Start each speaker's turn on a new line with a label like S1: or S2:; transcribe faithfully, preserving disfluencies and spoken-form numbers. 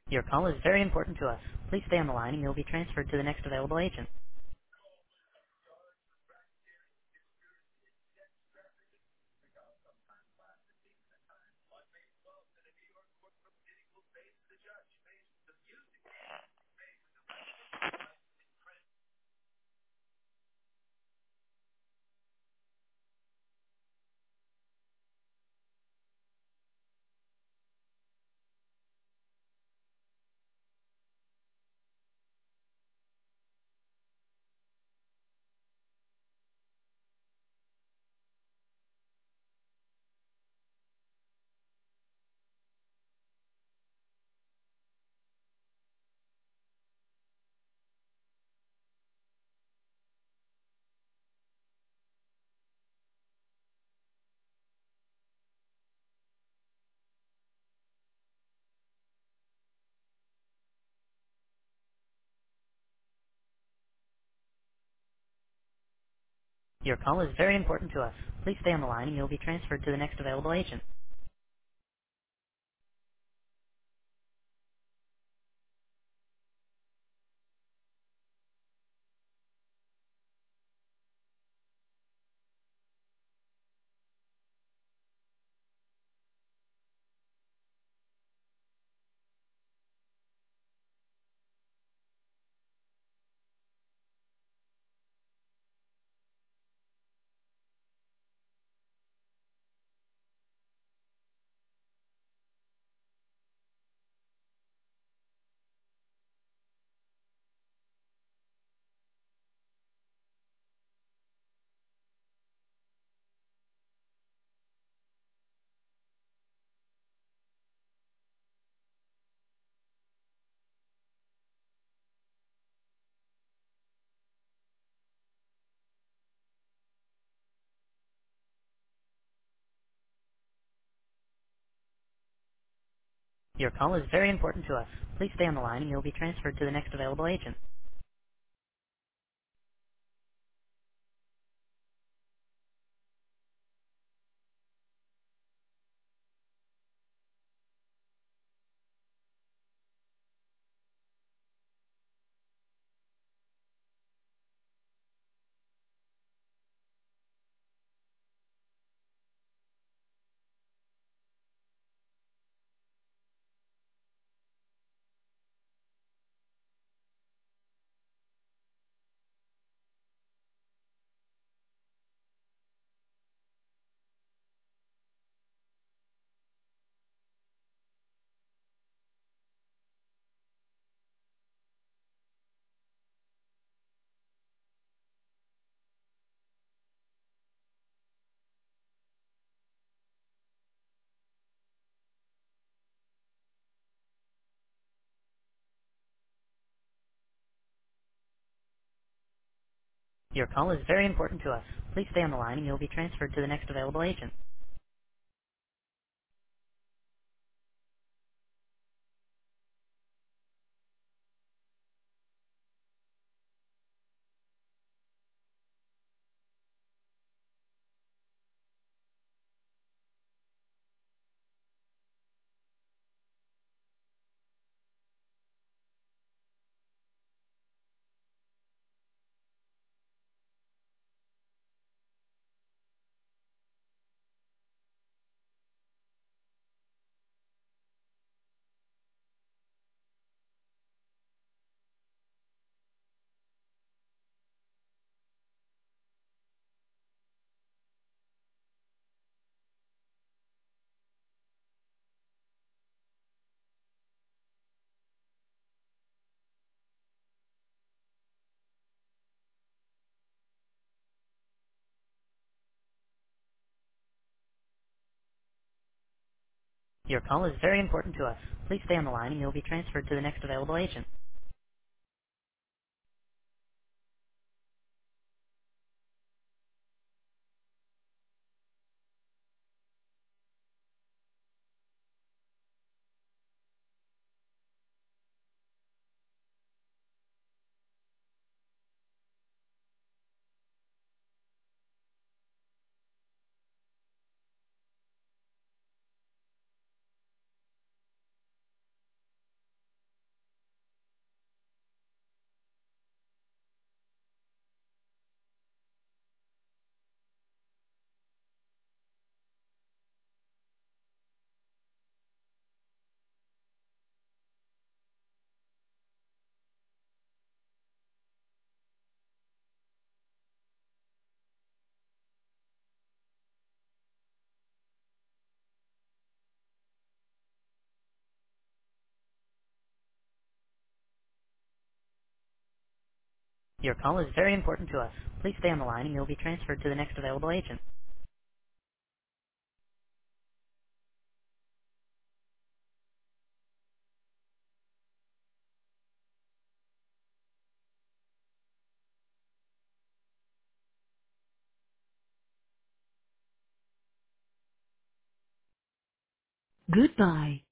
S1: Your call is very important to us. Please stay on the line and you'll be transferred to the next available agent. Your call is very important to us. Please stay on the line and you'll be transferred to the next available agent. Your call is very important to us. Please stay on the line and you'll be transferred to the next available agent. Your call is very important to us. Please stay on the line and you'll be transferred to the next available agent. Your call is very important to us. Please stay on the line and you'll be transferred to the next available agent. Your call is very important to us. Please stay on the line and you'll be transferred to the next available agent. Goodbye.